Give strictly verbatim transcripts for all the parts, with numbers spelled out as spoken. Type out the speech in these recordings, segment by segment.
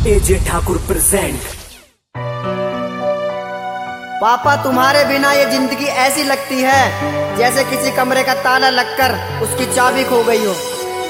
एजे Thakur present. पापा तुम्हारे बिना ये जिंदगी ऐसी लगती है जैसे किसी कमरे का ताला लगकर उसकी चाबी खो गई हो।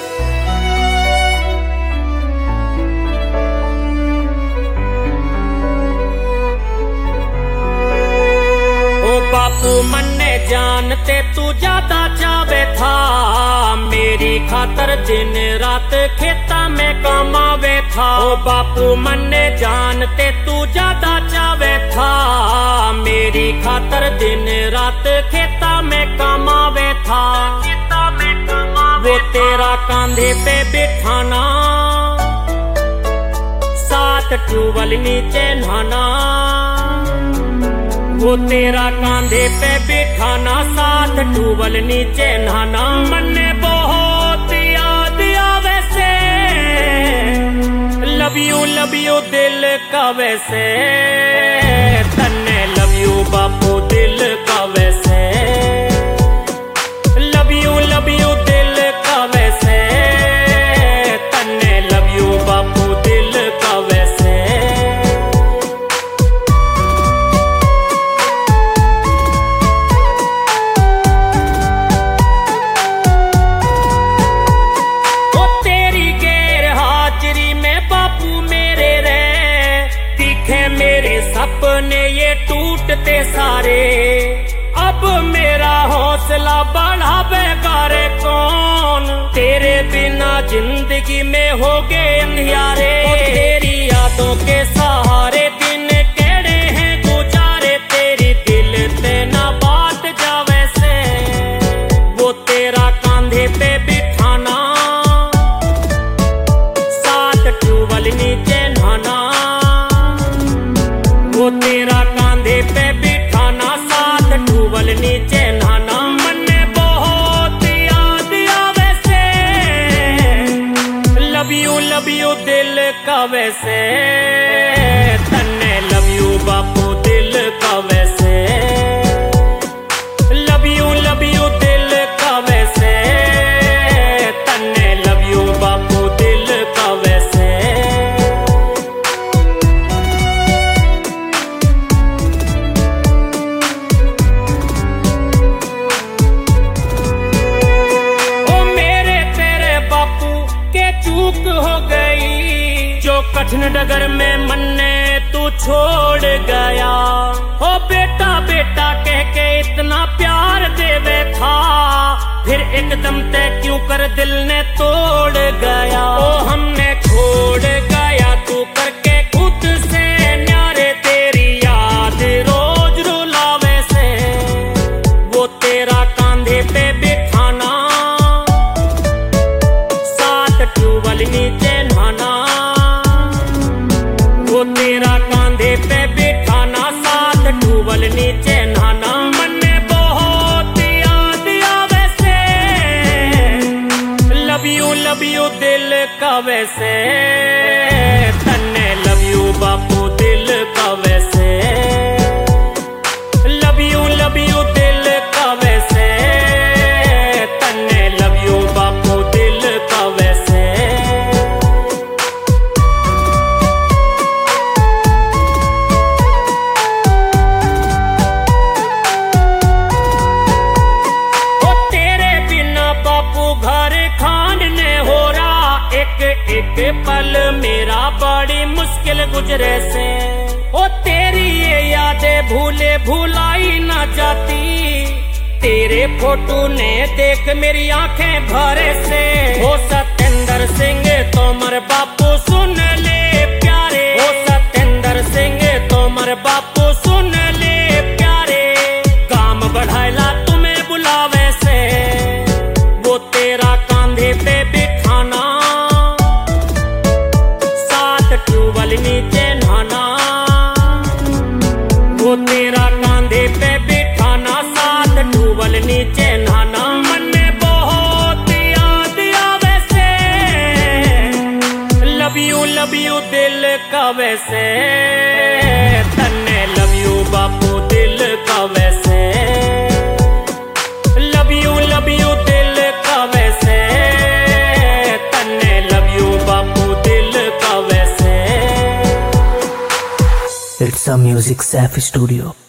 ओ बापू मन्ने जानते तू ज्यादा चावे था, मेरी खातर दिन रात खेता में कमावे था। ओ बापू मन्ने जानते तू ज्यादा चावे था, मेरी खातर दिन रात खेता में कमावे था। वो तेरा कांधे पे बिठाना, सात ट्यूबवेल नीचे नहाना। वो तेरा कांधे पे बिठाना, साथ ट्यूबवेल नीचे नहाना। मन्ने बहुत याद आवे से, लव यू लव यू दिल का वैसे। तन्ने लव यू बापू दिल का वैसे, लव यू लव यू दिल का वैसे। तन्ने लव यू बापू दिल का वैसे। सपने ये टूटते सारे, अब मेरा हौसला बढ़ावे गारे कौन। तेरे बिना जिंदगी में हो गए अंधियारे, तेरी यादों के सहारे दिन केड़े हैं गुजारे। तेरी दिल ते ना बात जावे से, वो तेरा कांधे पे बिठाना, सात ट्यूबवेल नीचे नहाना। वो तेरा कांधे पे बिठाना, साथ ट्यूबवेल नीचे नहाना। मन्ने बहुत याद आवे से, लव यू लव यू दिल का वैसे। तन्ने लव यू बापू दिल का वैसे, लव यू लव यू दिल का वैसे। तन्ने लव यू बापू दिल का वैसे। हो गई जो कठिन डगर में मन्ने तू छोड़ गया। हो बेटा बेटा कह के इतना प्यार देवे था, फिर एकदम ते क्यों कर दिल ने तोड़ गया। ओ हमने छोड़ गया तू करके खुद से न्यारे, तेरी याद रोज रुलावे से। वो तेरा कांधे पे बिठाना, ट्यूबवेल नीचे नहाना। वो तेरा कांधे पे बिठाना, साथ ट्यूबवेल नीचे नहाना। मन्ने बहुत याद आवे से, लव यू लव यू दिल का वैसे। तन्ने लव यू बापू दिल का वैसे, लव यू लव यू दिल का वैसे। तन्ने लव यू बापू दिल का वैसे। एक पल मेरा बड़ी मुश्किल गुजरे से, ओ तेरी ये यादें भूले भुलाई ना जाती। तेरे फोटो ने देख मेरी आंखें भरे से। ओ सतेंद्र सिंह तोमर बापू सुन ले प्यारे, ओ सतेंद्र सिंह तोमर बापू सुन ले प्यारे। काम बढ़ाएला तुम्हें बुलावे से, वो तेरा कांधे पे बिठाना, ट्यूबवेल नीचे नहाना। वो तेरा कांधे पे बिठाना, साथ ट्यूबवेल नीचे नहाना। मन्ने बहुत याद आवे से, लव यू लव यू दिल का वैसे। तन्ने लव यू बापू दिल का वैसे, लव यू लव यू दिल का वैसे। तन्ने लव यू बापू दिल का वैसे। It's a music safe studio.